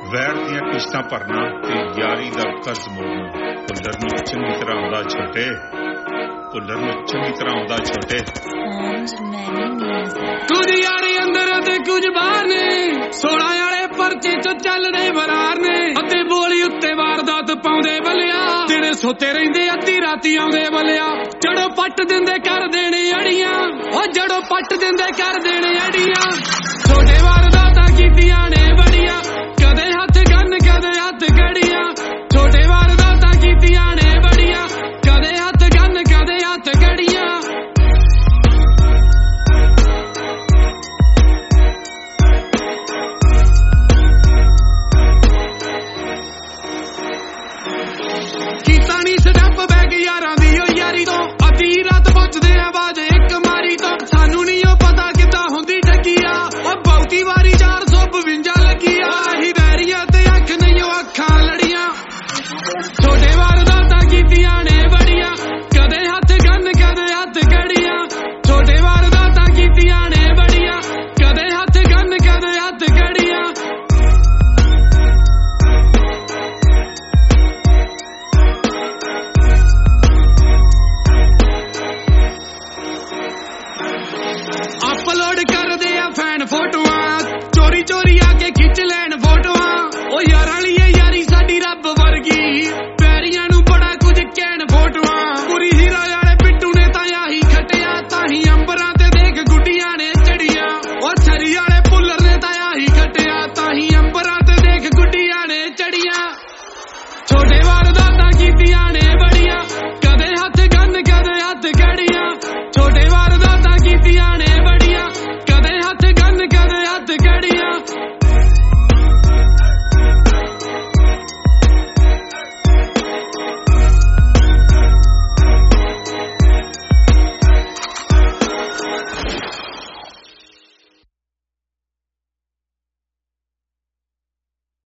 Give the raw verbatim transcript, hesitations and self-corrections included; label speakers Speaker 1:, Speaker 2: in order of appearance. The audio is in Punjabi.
Speaker 1: ਵੈਰ ਦੀਆਂ ਕਿਸ਼ਤਾਂ ਭਰਨਾ ਤੇ ਯਾਰੀ ਦਾ ਕਰਜ਼ ਮੋੜਨਾ ਭੁੱਲਰ ਨੂੰ ਚੰਗੀ ਤਰ੍ਹਾਂ ਆਉਂਦਾ ਛੋਟੇ ਭੁੱਲਰ ਨੂੰ ਚੰਗੀ ਤਰ੍ਹਾਂ ਆਉਂਦਾ ਛੋਟੇ
Speaker 2: ਕੁਝ ਯਾਰੀ ਅੰਦਰ ਅਤੇ ਕੁਝ ਬਾਹਰ ਨੇ ਸੋਲਾਂ ਵਾਲੇ ਪਰਚੇ ਚ ਚੱਲਦੇ ਬਰਾਰ ਨੇ ਅਤੇ ਬੋਲੀ ਉੱਤੇ ਵਾਰਦਾਤ ਪਾਉਂਦੇ ਬੱਲਿਆ ਦਿਨੇ ਸੁੱਤੇ ਰਹਿੰਦੇ ਅੱਧੀ ਰਾਤੀ ਆਉਂਦੇ ਬੱਲਿਆ ਜੜੋਂ ਪੱਟ ਦਿੰਦੇ ਕਰ ਦੇਣੇ ਅੜੀਆਂ ਉਹ ਜੜੋਂ ਪੱਟ ਦਿੰਦੇ ਕਰ ਦੇਣੇ ਅੜੀਆਂ ਛੋਟੇ ਵਾਰ